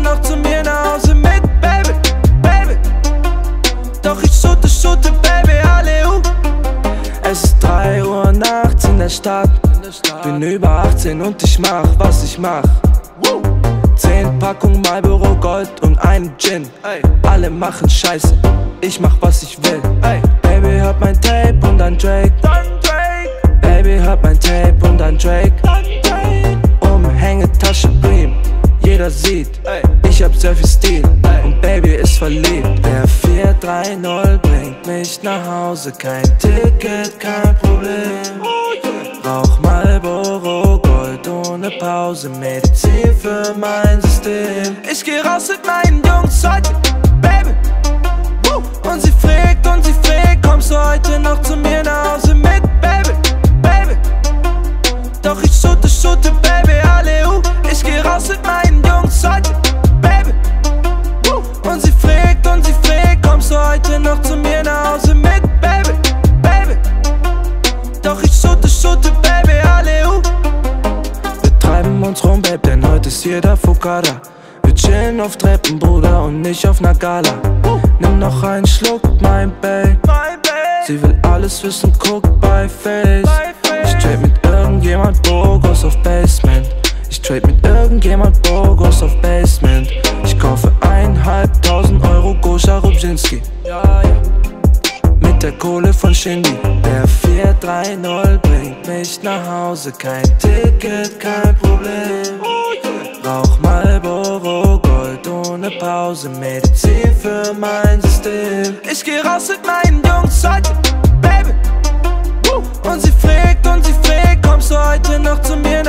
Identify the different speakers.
Speaker 1: noch zu mir nach Hause mit, Baby, Baby. Doch ich shoote, Baby, alle Es ist 3 Uhr nachts in der Stadt. Bin über 18 und ich mach, was ich mach. 10 Packungen Marlboro Gold und einen Gin. Alle machen Scheiße, ich mach, was ich will. Baby, hört mein Tape und dann Drake. Baby, hört mein Tape und dann Drake. Umhängetasche Bream, jeder sieht, ich hab sehr viel Stil und Baby ist verliebt. Der 430 bringt mich nach Hause, kein Ticket, kein Problem. Rauch Marlboro Gold ohne Pause, Medizin für mein System. Ich geh raus mit meinen Jungs heute, Baby. Und sie fragt, kommst du heute noch zu mir nach Hause mit, Baby, Baby. Doch ich shoote, Baby, alle Ich geh raus mit meinen Jungs heute, Baby. Und sie fragt, kommst du heute noch zu mir nach Hause mit, Baby, Baby. Doch ich shoote, Baby, alle Wir treiben uns rum, Babe, denn heute ist jeder Fukada. Wir chillen auf Treppen, Bruder, und nicht auf ner Gala. Nimm noch einen Schluck, mein Babe. Sie will alles wissen, guck bei Face. Ich trade mit irgendjemand Bogos auf Basement. Ich trade mit irgendjemand Bogos auf Basement. Ich kaufe 1.500 Euro Goscha Rubczynski. Mit der Kohle von Shindy. Der 430 bringt mich nach Hause, kein Ticket, kein Problem. Rauch Marlboro Gold ohne Pause, Medizin für mein System. Ich geh raus mit meinen Jungs heute, Baby. Und sie fragt, kommst du heute noch zu mir